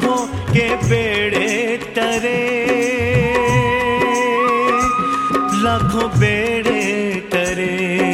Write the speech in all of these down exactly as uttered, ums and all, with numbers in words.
लाखों के बेड़े तरे, लाखों बेड़े तरे।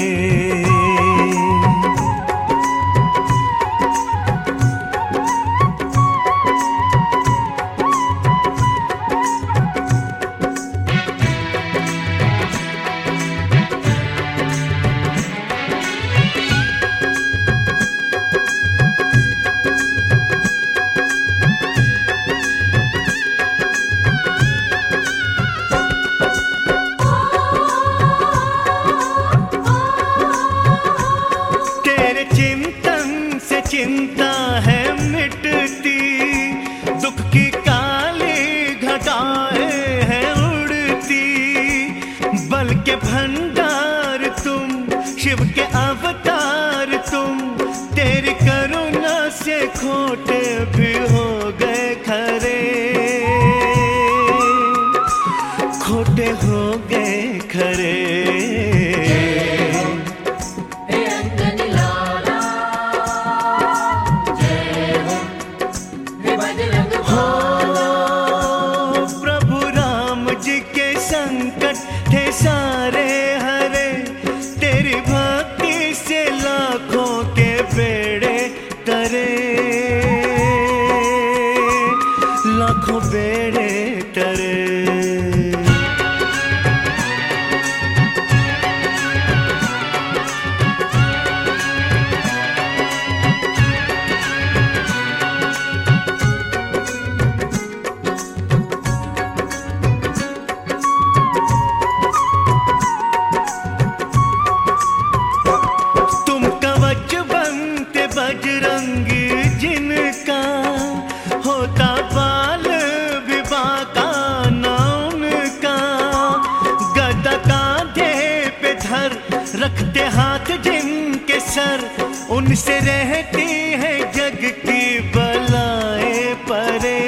चिंता है मिटती, दुख की काली घटाएं हैं उड़ती, बल के भंडार तुम, शिव के अवतार तुम, तेरी करुणा से खोटे भी हो गए खरे, खोटे हो गए खरे। संकट थे सारे हरे, तेरी भक्ति से लाखों के बेड़े तरे, लाखों बेड़े तरे। बजरंगी जिनका होता बाल विवाह का नाम का, गदा कांधे पे धर रखते हाथ जिनके सर, उनसे रहती है जग की बलाएं परे,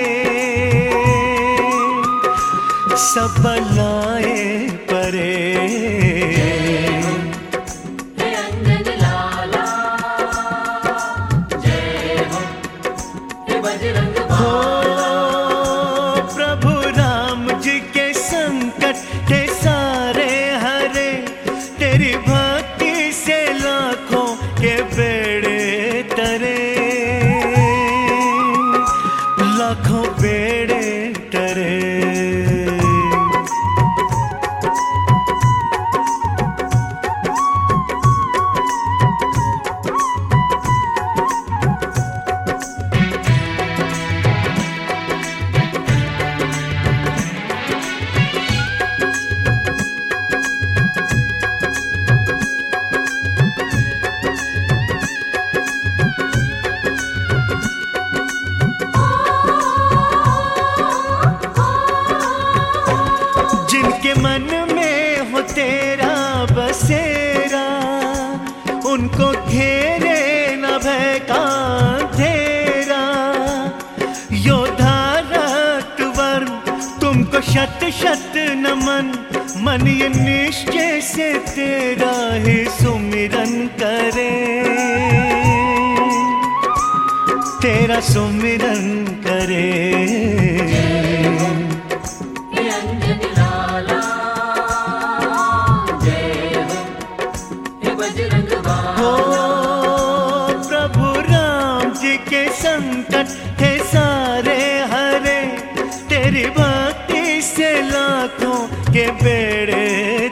सब बलाएं परे। प्रभु राम जी के संकट थे सारे हरे, तेरी भक्ति से लाखों के बेड़े तरे, लाखों बेड़े तरे। मन में हो तेरा बसेरा, उनको घेरे न भय का अंधेरा, योद्धा रक्तवर्म तुमको शत शत नमन, मन ये निश्चय से तेरा ही सुमिरन करे, तेरा सुमिरन करे। के संकट थे सारे हरे, तेरी भक्ति से लाखों के बेड़े